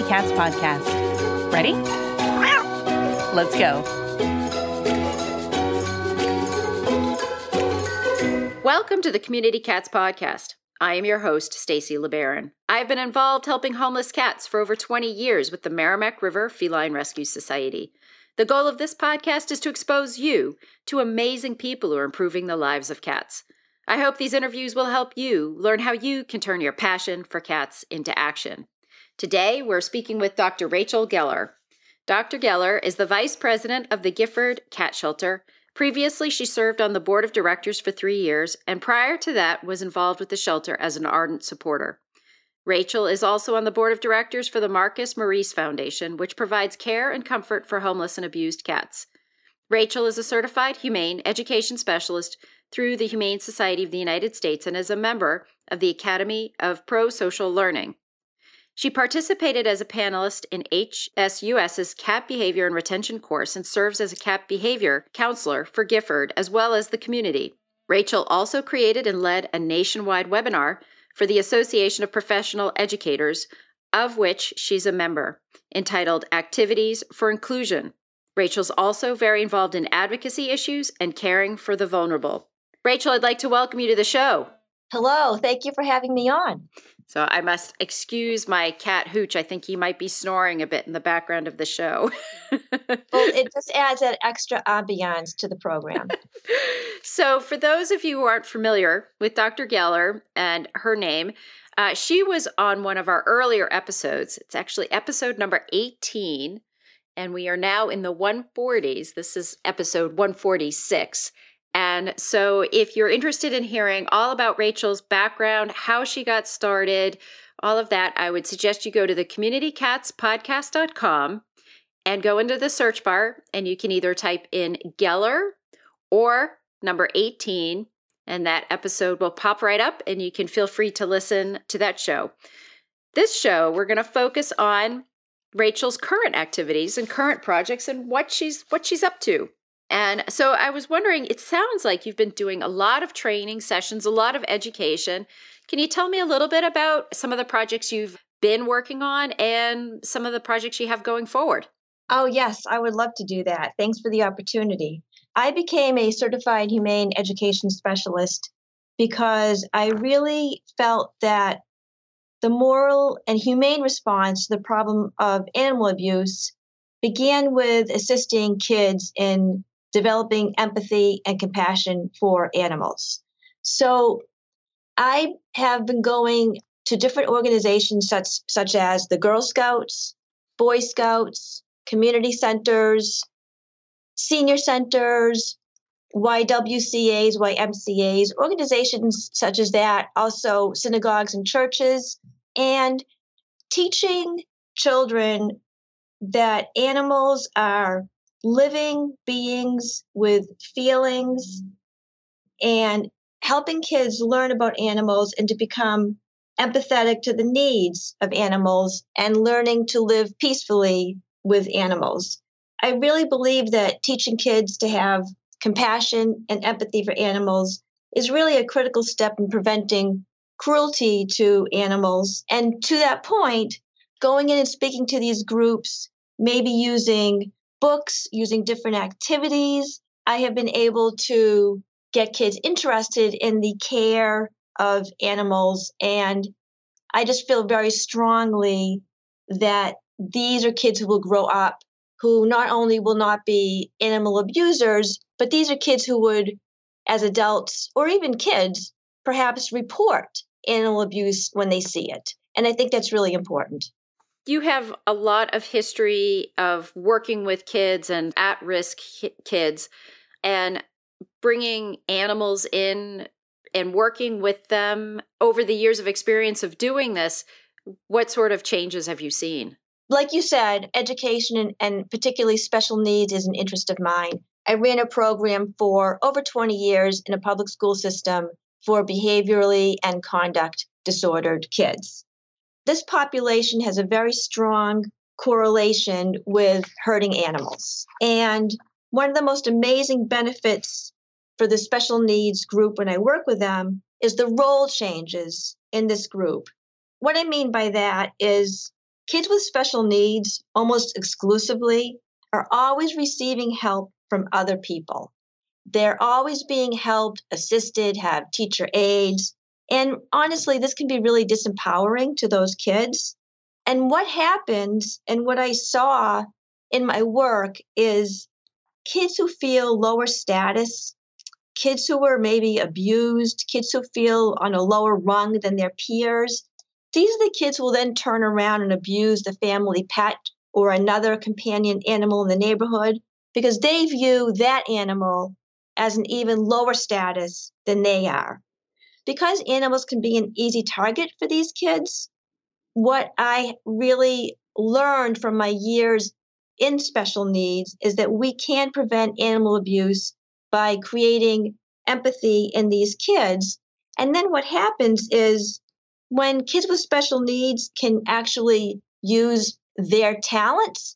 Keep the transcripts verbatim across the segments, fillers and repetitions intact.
Cats podcast. Ready? Let's go. Welcome to the Community Cats podcast. I am your host, Stacy LeBaron. I've been involved helping homeless cats for over twenty years with the Merrimack River Feline Rescue Society. The goal of this podcast is to expose you to amazing people who are improving the lives of cats. I hope these interviews will help you learn how you can turn your passion for cats into action. Today, we're speaking with Doctor Rachel Geller. Doctor Geller is the Vice President of the Gifford Cat Shelter. Previously, she served on the board of directors for three years, and prior to that was involved with the shelter as an ardent supporter. Rachel is also on the board of directors for the Marcus Maurice Foundation, which provides care and comfort for homeless and abused cats. Rachel is a certified humane education specialist through the Humane Society of the United States and is a member of the Academy of Pro-Social Learning. She participated as a panelist in HSUS's Cat Behavior and Retention course and serves as a cat behavior counselor for Gifford as well as the community. Rachel also created and led a nationwide webinar for the Association of Professional Educators, of which she's a member, entitled Activities for Inclusion. Rachel's also very involved in advocacy issues and caring for the vulnerable. Rachel, I'd like to welcome you to the show. Hello, thank you for having me on. So I must excuse my cat Hooch. I think he might be snoring a bit in the background of the show. Well, it just adds that extra ambiance to the program. So for those of you who aren't familiar with Doctor Geller and her name, uh, she was on one of our earlier episodes. It's actually episode number eighteen, and we are now in the one forties. This is episode one forty-six. And so if you're interested in hearing all about Rachel's background, how she got started, all of that, I would suggest you go to the community cats podcast dot com and go into the search bar, and you can either type in Geller or number eighteen, and that episode will pop right up, and you can feel free to listen to that show. This show, we're going to focus on Rachel's current activities and current projects and what she's what she's up to. And so I was wondering, it sounds like you've been doing a lot of training sessions, a lot of education. Can you tell me a little bit about some of the projects you've been working on and some of the projects you have going forward? Oh, yes, I would love to do that. Thanks for the opportunity. I became a certified humane education specialist because I really felt that the moral and humane response to the problem of animal abuse began with assisting kids in developing empathy and compassion for animals. So I have been going to different organizations such, such as the Girl Scouts, Boy Scouts, community centers, senior centers, Y W C As, Y M C As, organizations such as that, also synagogues and churches, and teaching children that animals are living beings with feelings, and helping kids learn about animals and to become empathetic to the needs of animals and learning to live peacefully with animals. I really believe that teaching kids to have compassion and empathy for animals is really a critical step in preventing cruelty to animals. And to that point, going in and speaking to these groups, maybe using books, using different activities, I have been able to get kids interested in the care of animals. And I just feel very strongly that these are kids who will grow up who not only will not be animal abusers, but these are kids who would, as adults or even kids, perhaps report animal abuse when they see it. And I think that's really important. You have a lot of history of working with kids and at-risk kids and bringing animals in and working with them over the years of experience of doing this. What sort of changes have you seen? Like you said, education and, and particularly special needs is an interest of mine. I ran a program for over twenty years in a public school system for behaviorally and conduct disordered kids. This population has a very strong correlation with hurting animals. And one of the most amazing benefits for the special needs group when I work with them is the role changes in this group. What I mean by that is kids with special needs, almost exclusively, are always receiving help from other people. They're always being helped, assisted, have teacher aides. And honestly, this can be really disempowering to those kids. And what happens, and what I saw in my work, is kids who feel lower status, kids who were maybe abused, kids who feel on a lower rung than their peers. These are the kids who will then turn around and abuse the family pet or another companion animal in the neighborhood because they view that animal as an even lower status than they are. Because animals can be an easy target for these kids, what I really learned from my years in special needs is that we can prevent animal abuse by creating empathy in these kids. And then what happens is when kids with special needs can actually use their talents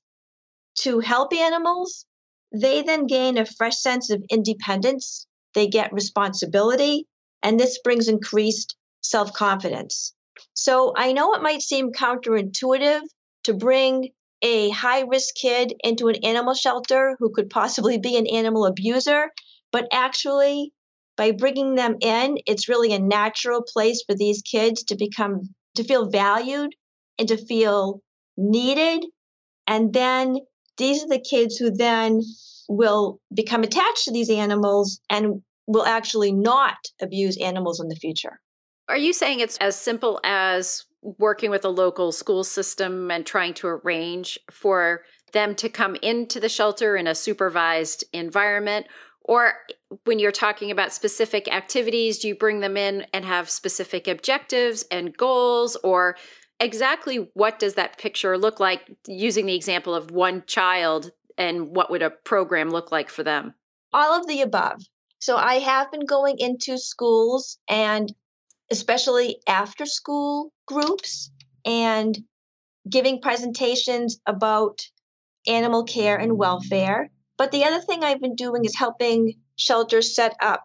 to help animals, they then gain a fresh sense of independence. They get responsibility, and this brings increased self-confidence. So I know it might seem counterintuitive to bring a high-risk kid into an animal shelter who could possibly be an animal abuser, but actually, by bringing them in, it's really a natural place for these kids to become, to feel valued and to feel needed. And then these are the kids who then will become attached to these animals and will actually not abuse animals in the future. Are you saying it's as simple as working with a local school system and trying to arrange for them to come into the shelter in a supervised environment? Or when you're talking about specific activities, do you bring them in and have specific objectives and goals? Or exactly what does that picture look like, using the example of one child, and what would a program look like for them? All of the above. So I have been going into schools, and especially after school groups, and giving presentations about animal care and welfare. But the other thing I've been doing is helping shelters set up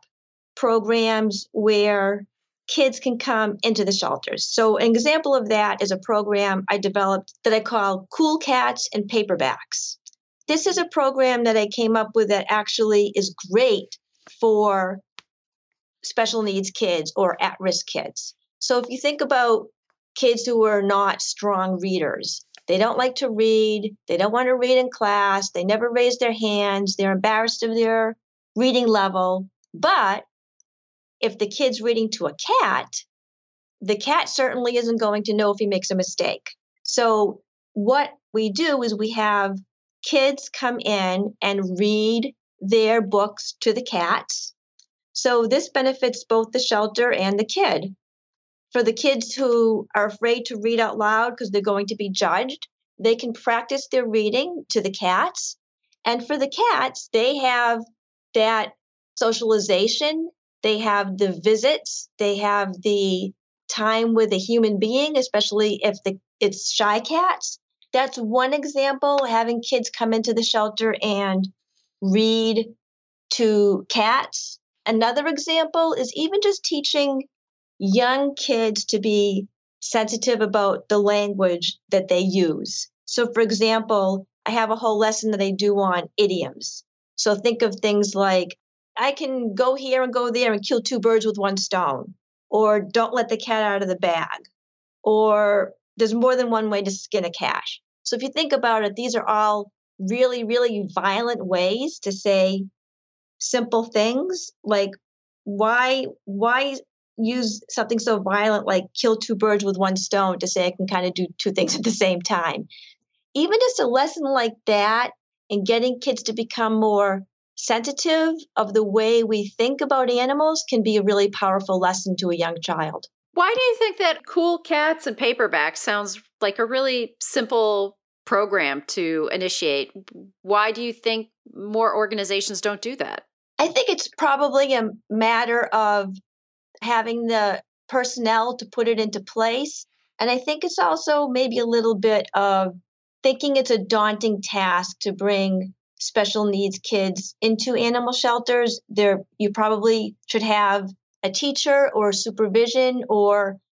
programs where kids can come into the shelters. So an example of that is a program I developed that I call Cool Cats and Paperbacks. This is a program that I came up with that actually is great for special needs kids or at-risk kids. So if you think about kids who are not strong readers, they don't like to read, they don't want to read in class, they never raise their hands, they're embarrassed of their reading level. But if the kid's reading to a cat, the cat certainly isn't going to know if he makes a mistake. So what we do is we have kids come in and read their books to the cats. So this benefits both the shelter and the kid. For the kids who are afraid to read out loud because they're going to be judged, they can practice their reading to the cats. And for the cats, they have that socialization, they have the visits, they have the time with a human being, especially if the, it's shy cats. That's one example, having kids come into the shelter and read to cats. Another example is even just teaching young kids to be sensitive about the language that they use. So, for example, I have a whole lesson that I do on idioms. So think of things like, I can go here and go there and kill two birds with one stone, or don't let the cat out of the bag, or there's more than one way to skin a cat. So if you think about it, these are all really, really violent ways to say simple things like, why, why use something so violent like kill two birds with one stone to say I can kind of do two things at the same time? Even just a lesson like that and getting kids to become more sensitive of the way we think about animals can be a really powerful lesson to a young child. Why do you think that Cool Cats and Paperbacks sounds like a really simple program to initiate? Why do you think more organizations don't do that? I think it's probably a matter of having the personnel to put it into place. And I think it's also maybe a little bit of thinking it's a daunting task to bring special needs kids into animal shelters. There, you probably should have a teacher or supervision or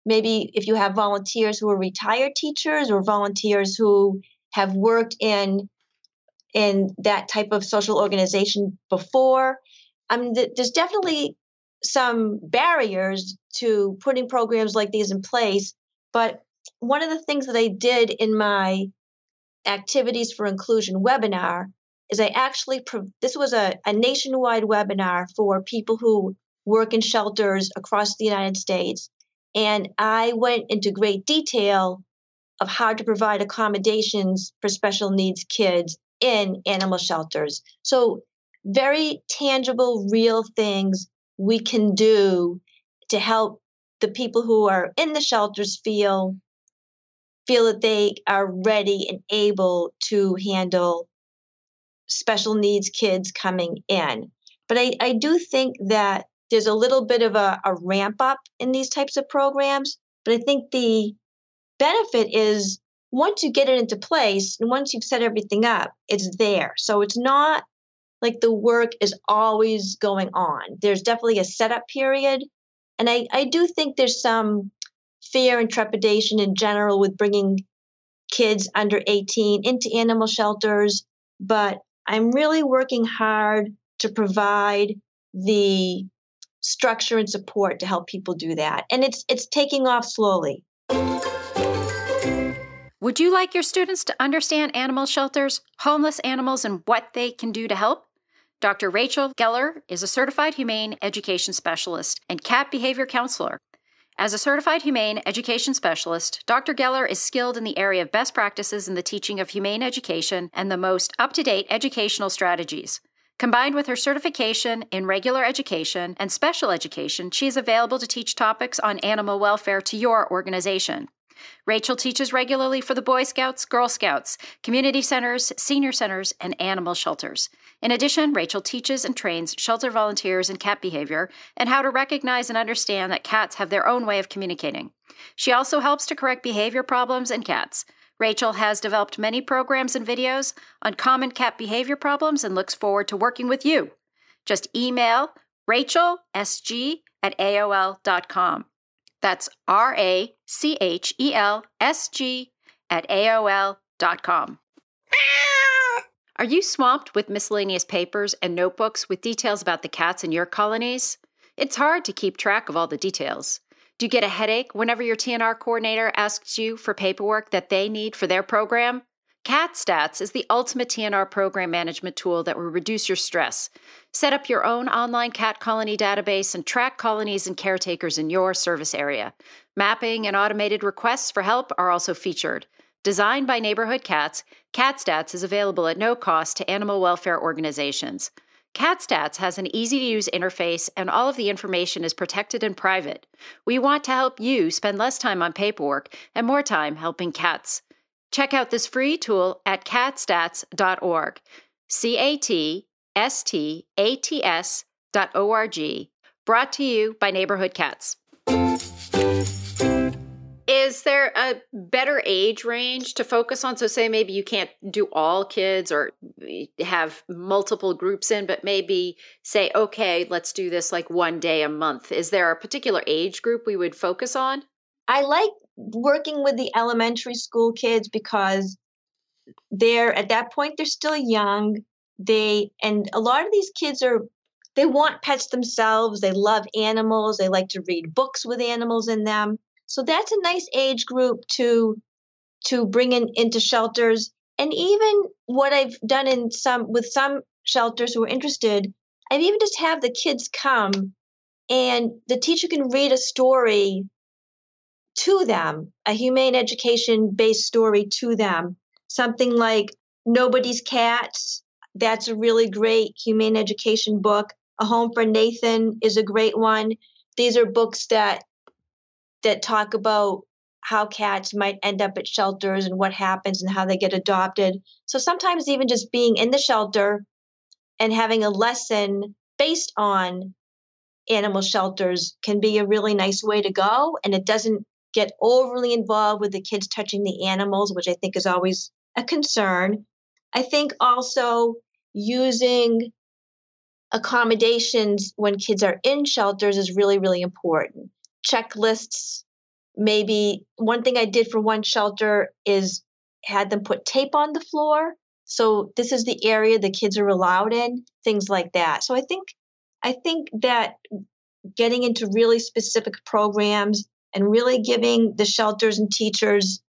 maybe if you have volunteers who are retired teachers or volunteers who have worked in in that type of social organization before. I mean, th- there's definitely some barriers to putting programs like these in place. But one of the things that I did in my Activities for Inclusion webinar is I actually, pro- this was a, a nationwide webinar for people who work in shelters across the United States. And I went into great detail of how to provide accommodations for special needs kids in animal shelters. So very tangible, real things we can do to help the people who are in the shelters feel feel that they are ready and able to handle special needs kids coming in. But I, I do think that there's a little bit of a, a ramp up in these types of programs. But I think the benefit is once you get it into place and once you've set everything up, it's there. So it's not like the work is always going on. There's definitely a setup period. And I, I do think there's some fear and trepidation in general with bringing kids under eighteen into animal shelters. But I'm really working hard to provide the structure and support to help people do that. And it's it's taking off slowly. Would you like your students to understand animal shelters, homeless animals, and what they can do to help? Doctor Rachel Geller is a certified humane education specialist and cat behavior counselor. As a certified humane education specialist, Doctor Geller is skilled in the area of best practices in the teaching of humane education and the most up-to-date educational strategies. Combined with her certification in regular education and special education, she is available to teach topics on animal welfare to your organization. Rachel teaches regularly for the Boy Scouts, Girl Scouts, community centers, senior centers, and animal shelters. In addition, Rachel teaches and trains shelter volunteers in cat behavior and how to recognize and understand that cats have their own way of communicating. She also helps to correct behavior problems in cats. Rachel has developed many programs and videos on common cat behavior problems and looks forward to working with you. Just email rachelsg at A O L dot com. That's R A C H E L S G at A O L dot com. Are you swamped with miscellaneous papers and notebooks with details about the cats in your colonies? It's hard to keep track of all the details. Do you get a headache whenever your T N R coordinator asks you for paperwork that they need for their program? CatStats is the ultimate T N R program management tool that will reduce your stress. Set up your own online cat colony database and track colonies and caretakers in your service area. Mapping and automated requests for help are also featured. Designed by Neighborhood Cats, CatStats is available at no cost to animal welfare organizations. CatStats has an easy-to-use interface, and all of the information is protected and private. We want to help you spend less time on paperwork and more time helping cats. Check out this free tool at catstats dot org, C A T S T A T S dot O R G, brought to you by Neighborhood Cats. Is there a better age range to focus on? So say maybe you can't do all kids or have multiple groups in, but maybe say, okay, let's do this like one day a month. Is there a particular age group we would focus on? I like working with the elementary school kids because they're at that point, they're still young. They, and a lot of these kids are, they want pets themselves. They love animals. They like to read books with animals in them. So that's a nice age group to to bring in into shelters. And even what I've done in some with some shelters who are interested, I've even just have the kids come and the teacher can read a story to them, a humane education based story to them. Something like Nobody's Cats. That's a really great humane education book. A Home for Nathan is a great one. These are books that that talk about how cats might end up at shelters and what happens and how they get adopted. So sometimes even just being in the shelter and having a lesson based on animal shelters can be a really nice way to go. And it doesn't get overly involved with the kids touching the animals, which I think is always a concern. I think also using accommodations when kids are in shelters is really, really important. Checklists, maybe one thing I did for one shelter is had them put tape on the floor. So this is the area the kids are allowed in, things like that. So I think I think that getting into really specific programs and really giving the shelters and teachers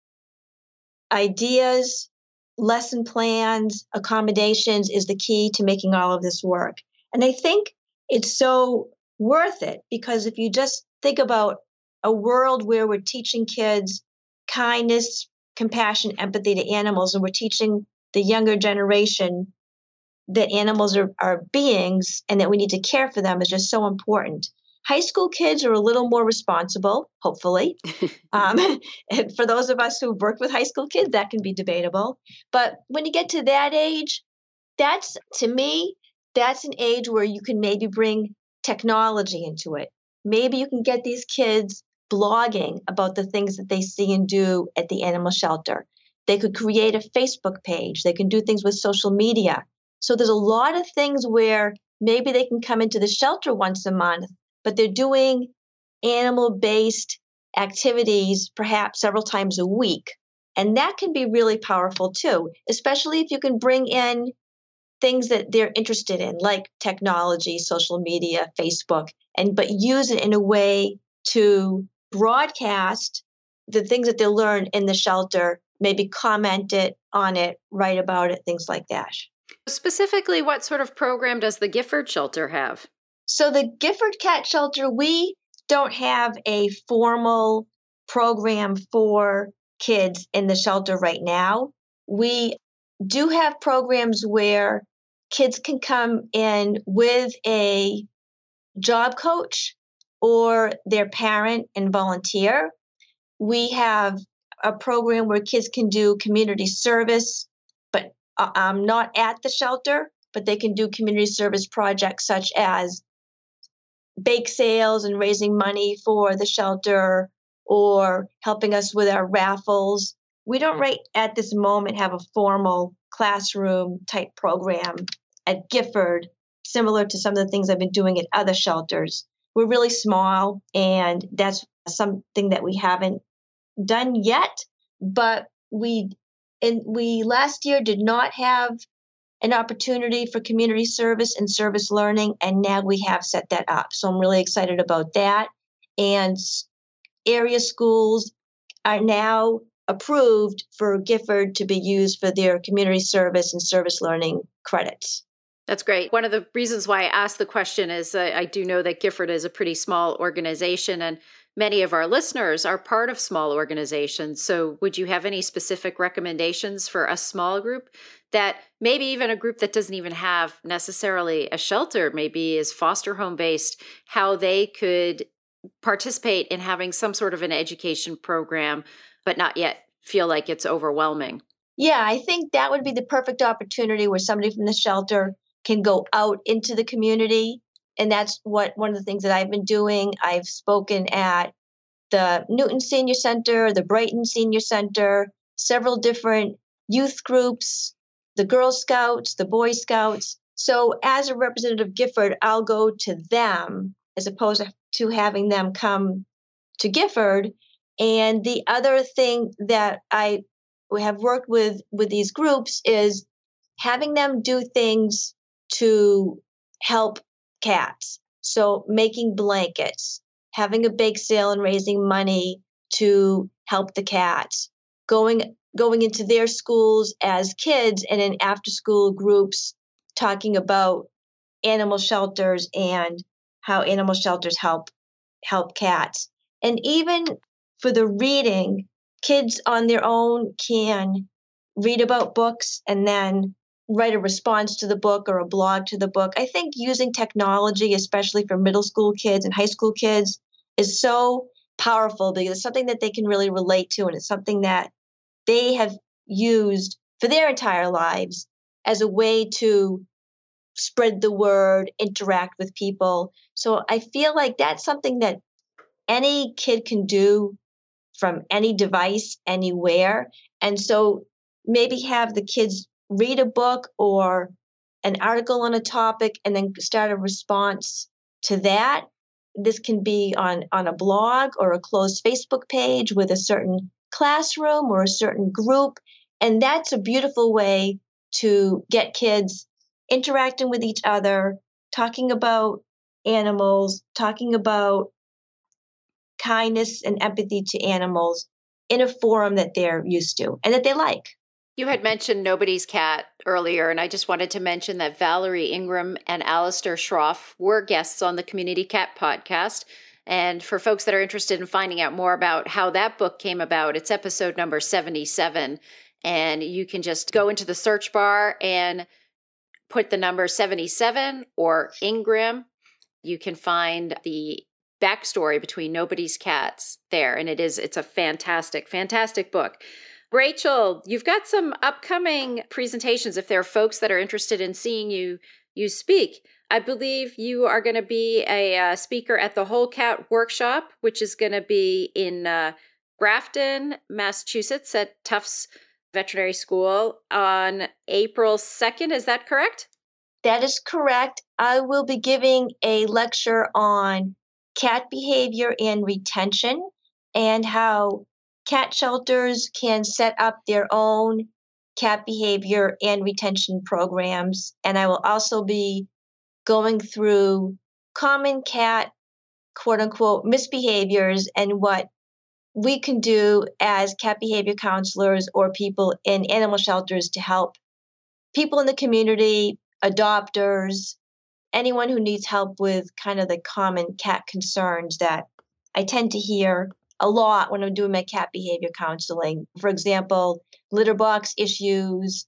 ideas, lesson plans, accommodations is the key to making all of this work. And I think it's so worth it because if you just think about a world where we're teaching kids kindness, compassion, empathy to animals, and we're teaching the younger generation that animals are, are beings and that we need to care for them is just so important. High school kids are a little more responsible, hopefully. um, and for those of us who've worked with high school kids, that can be debatable. But when you get to that age, that's, to me, that's an age where you can maybe bring technology into it. Maybe you can get these kids blogging about the things that they see and do at the animal shelter. They could create a Facebook page. They can do things with social media. So there's a lot of things where maybe they can come into the shelter once a month, but they're doing animal-based activities perhaps several times a week. And that can be really powerful too, especially if you can bring in things that they're interested in, like technology, social media, Facebook, and but use it in a way to broadcast the things that they learn in the shelter, maybe comment it on it, write about it, things like that. Specifically, what sort of program does the Gifford Shelter have? So the Gifford Cat Shelter, we don't have a formal program for kids in the shelter right now. We do have programs where kids can come in with a job coach or their parent and volunteer. We have a program where kids can do community service, but um, not at the shelter, but they can do community service projects such as bake sales and raising money for the shelter or helping us with our raffles. We don't right at this moment have a formal classroom type program at Gifford, similar to some of the things I've been doing at other shelters. We're really small, and that's something that we haven't done yet, but we and we last year did not have an opportunity for community service and service learning, and now we have set that up. So I'm really excited about that. And area schools are now approved for Gifford to be used for their community service and service learning credits. That's great. One of the reasons why I asked the question is uh, I do know that Gifford is a pretty small organization, and many of our listeners are part of small organizations. So would you have any specific recommendations for a small group that maybe even a group that doesn't even have necessarily a shelter, maybe is foster home based, how they could participate in having some sort of an education program, but not yet feel like it's overwhelming? Yeah, I think that would be the perfect opportunity where somebody from the shelter can go out into the community. And that's what one of the things that I've been doing. I've spoken at the Newton Senior Center, the Brighton Senior Center, several different youth groups, the Girl Scouts, the Boy Scouts. So as a representative of Gifford, I'll go to them as opposed to having them come to Gifford. And the other thing that I have worked with with these groups is having them do things to help cats. So making blankets, having a bake sale and raising money to help the cats, going going into their schools as kids and in after school groups talking about animal shelters and how animal shelters help help cats. And even for the reading, kids on their own can read about books and then write a response to the book or a blog to the book. I think using technology, especially for middle school kids and high school kids, is so powerful because it's something that they can really relate to, and it's something that they have used for their entire lives as a way to spread the word, interact with people. So I feel like that's something that any kid can do from any device, anywhere. And so maybe have the kids read a book or an article on a topic and then start a response to that. This can be on, on a blog or a closed Facebook page with a certain classroom or a certain group. And that's a beautiful way to get kids interacting with each other, talking about animals, talking about kindness and empathy to animals in a forum that they're used to and that they like. You had mentioned Nobody's Cat earlier, and I just wanted to mention that Valerie Ingram and Alistair Schroff were guests on the Community Cat podcast. And for folks that are interested in finding out more about how that book came about, it's episode number seventy-seven. And you can just go into the search bar and put the number seventy-seven or Ingram. You can find the backstory between Nobody's Cats there. And it is, it's a fantastic, fantastic book. Rachel, you've got some upcoming presentations if there are folks that are interested in seeing you you speak. I believe you are going to be a uh, speaker at the Whole Cat Workshop, which is going to be in uh, Grafton, Massachusetts at Tufts Veterinary School on April second. Is that correct? That is correct. I will be giving a lecture on cat behavior and retention and how cat shelters can set up their own cat behavior and retention programs. And I will also be going through common cat, quote unquote, misbehaviors and what we can do as cat behavior counselors or people in animal shelters to help people in the community, adopters, anyone who needs help with kind of the common cat concerns that I tend to hear a lot when I'm doing my cat behavior counseling. For example, litter box issues,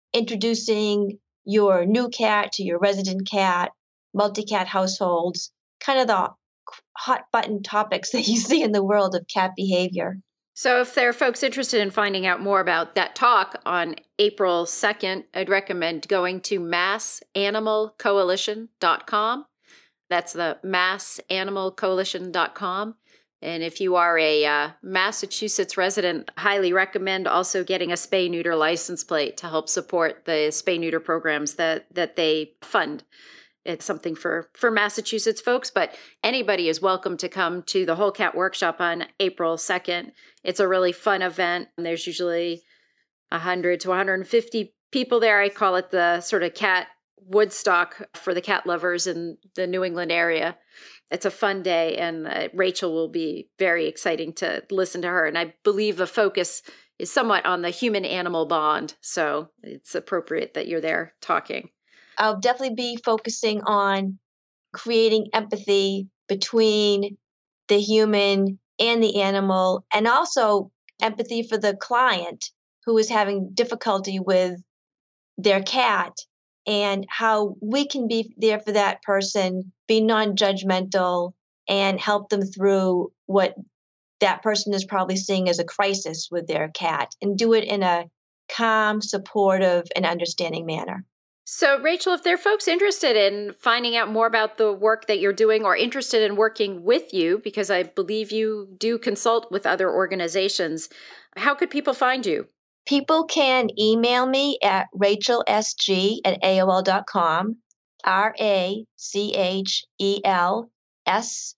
introducing your new cat to your resident cat, multi-cat households, kind of the hot button topics that you see in the world of cat behavior. So if there are folks interested in finding out more about that talk on April second, I'd recommend going to mass animal coalition dot com. That's the mass animal coalition dot com. And if you are a uh, Massachusetts resident, highly recommend also getting a spay-neuter license plate to help support the spay-neuter programs that, that they fund. It's something for, for Massachusetts folks, but anybody is welcome to come to the Whole Cat Workshop on April second. It's a really fun event. And there's usually one hundred to one hundred fifty people there. I call it the sort of cat Woodstock for the cat lovers in the New England area. It's a fun day, and uh, Rachel will be very exciting to listen to her. And I believe the focus is somewhat on the human-animal bond, so it's appropriate that you're there talking. I'll definitely be focusing on creating empathy between the human and the animal, and also empathy for the client who is having difficulty with their cat, and how we can be there for that person, be non-judgmental, and help them through what that person is probably seeing as a crisis with their cat, and do it in a calm, supportive, and understanding manner. So, Rachel, if there are folks interested in finding out more about the work that you're doing or interested in working with you, because I believe you do consult with other organizations, how could people find you? People can email me at rachel s g at A O L dot com, R A C H E L S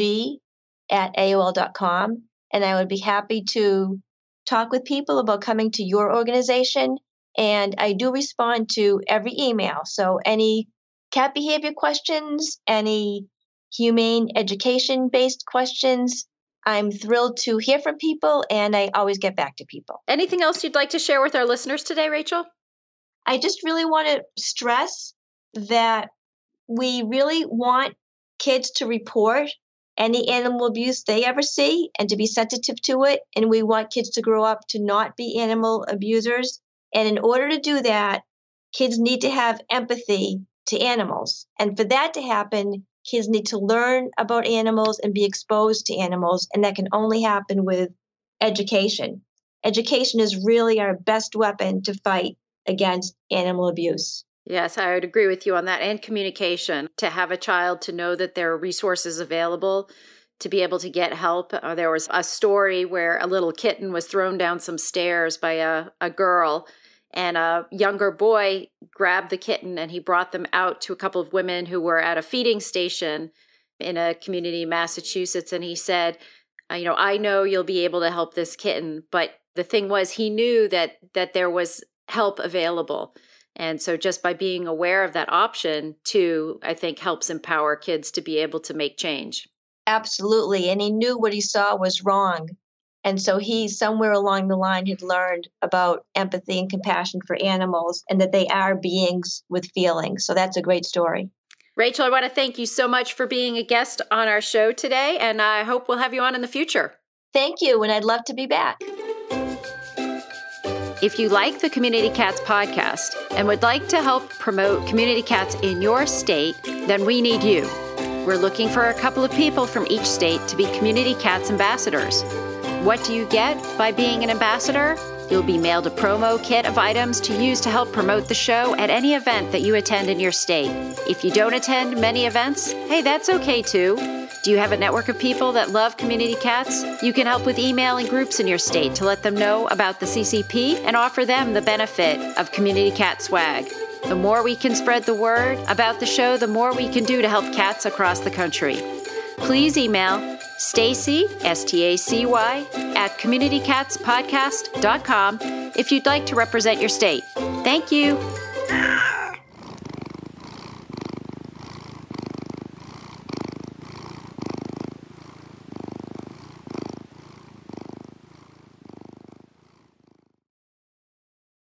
G at A O L dot com, and I would be happy to talk with people about coming to your organization. And I do respond to every email. So any cat behavior questions, any humane education-based questions, I'm thrilled to hear from people, and I always get back to people. Anything else you'd like to share with our listeners today, Rachel? I just really want to stress that we really want kids to report any animal abuse they ever see and to be sensitive to it. And we want kids to grow up to not be animal abusers. And in order to do that, kids need to have empathy to animals. And for that to happen, kids need to learn about animals and be exposed to animals. And that can only happen with education. Education is really our best weapon to fight against animal abuse. Yes, I would agree with you on that. And communication, to have a child to know that there are resources available to be able to get help. Uh, there was a story where a little kitten was thrown down some stairs by a, a girl, and a younger boy grabbed the kitten and he brought them out to a couple of women who were at a feeding station. in a community in Massachusetts, and he said, you know, I know you'll be able to help this kitten, but the thing was he knew that that there was help available. And so just by being aware of that option too, I think helps empower kids to be able to make change. Absolutely. And he knew what he saw was wrong. And so he somewhere along the line had learned about empathy and compassion for animals and that they are beings with feelings. So that's a great story. Rachel, I want to thank you so much for being a guest on our show today, and I hope we'll have you on in the future. Thank you, and I'd love to be back. If you like the Community Cats podcast and would like to help promote community cats in your state, then we need you. We're looking for a couple of people from each state to be Community Cats ambassadors. What do you get by being an ambassador? You'll be mailed a promo kit of items to use to help promote the show at any event that you attend in your state. If you don't attend many events, hey, that's okay too. Do you have a network of people that love community cats? You can help with emailing groups in your state to let them know about the C C P and offer them the benefit of community cat swag. The more we can spread the word about the show, the more we can do to help cats across the country. Please email Stacy, S T A C Y, at community cats podcast dot com if you'd like to represent your state. Thank you.